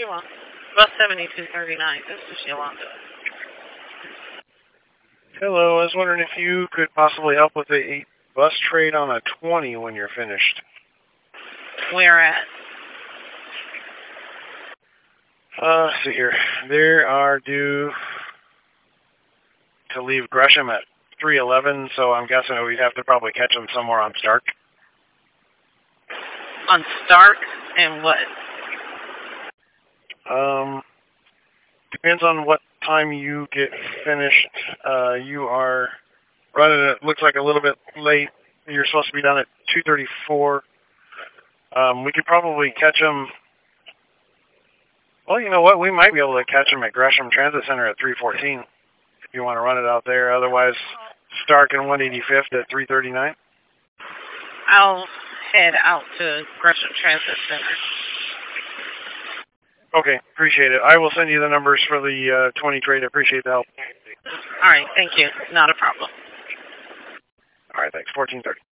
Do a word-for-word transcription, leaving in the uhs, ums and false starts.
Yolanda. Bus seventy-two thirty-nine. This is Yolanda. Hello, I was wondering if you could possibly help with a bus trade on a twenty when you're finished. Where at? Uh, let's see here. They are due to leave Gresham at three eleven, so I'm guessing we'd have to probably catch them somewhere on Stark. On Stark and what? Um, depends on what time you get finished. Uh, you are running, it looks like a little bit late. You're supposed to be done at two thirty-four. Um, we could probably catch them. Well, you know what? We might be able to catch them at Gresham Transit Center at three fourteen if you want to run it out there. Otherwise, Stark and one eighty-fifth at three thirty-nine. I'll head out to Gresham Transit Center. Okay, appreciate it. I will send you the numbers for the uh, twenty trade. I appreciate the help. All right, thank you. Not a problem. All right, thanks. fourteen thirty.